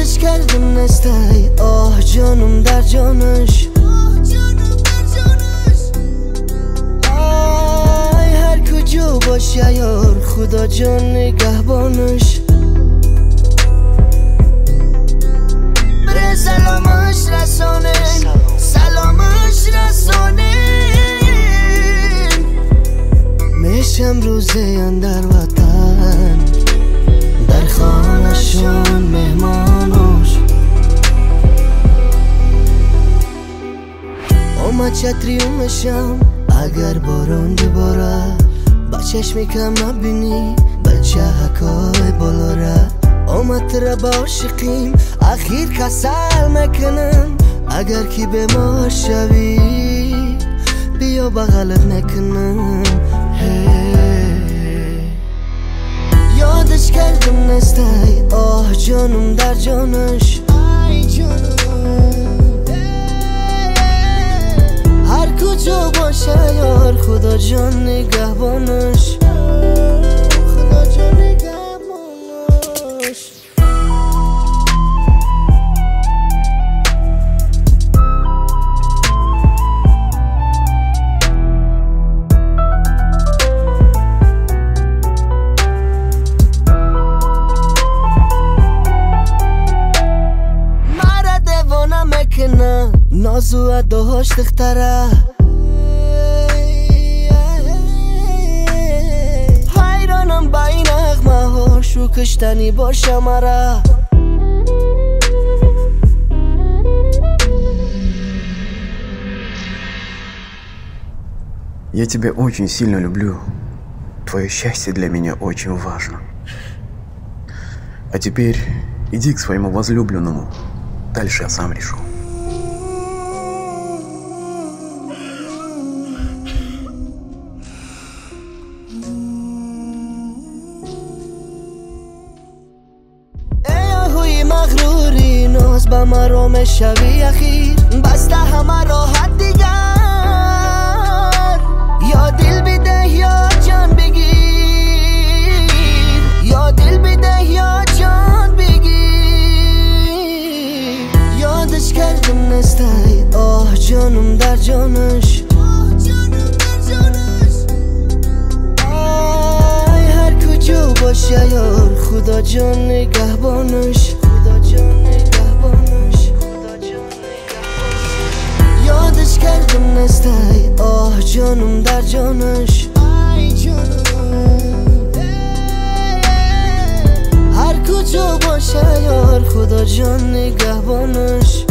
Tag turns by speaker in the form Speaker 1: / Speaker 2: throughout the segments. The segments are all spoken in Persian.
Speaker 1: یادش کردم نستای آه جانم در جانش آی هر کجا باشه یار خدا جان نگهبانش بره سلامش رسانه سلامش رسانه میشم روزه در وطن در خانه‌شون مهمانش اومد چتریومشم اگر بارون بباره با چشمی کم نبینی بچه حکای بالا را اومد تر با عاشقیم اخیر کسل میکنم اگر کی بیمار شوی بیا بغلت نکنم یادش کردم نستای آه جانم در جانش هر کجا باشه یار خدا جان نگهبانش خدا جان نگهبانش نازو اداهاش دختره حیرانم با این اغمه هاش رو کشتنی باشه مرا
Speaker 2: Я тебя очень сильно люблю. Твое счастье для меня очень важно. А теперь иди к своему возлюбленному. Дальше я сам решу.
Speaker 1: مغروری ناز با مرا میشوی اخیر بسته همه راحت دیگر یا دل بده یا جان بگیر یا دل بده یا جان بگیر یادش کردم نستای آه جانم در جانش آی هر کجا باشه یار خدا جان نگهبانش یادش کردم نستای آه جانم در جانش هر کجا باشه یار خدا جان نگهبانش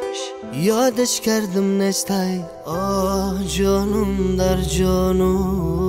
Speaker 1: یادش کردم نستای آه جانم در جانش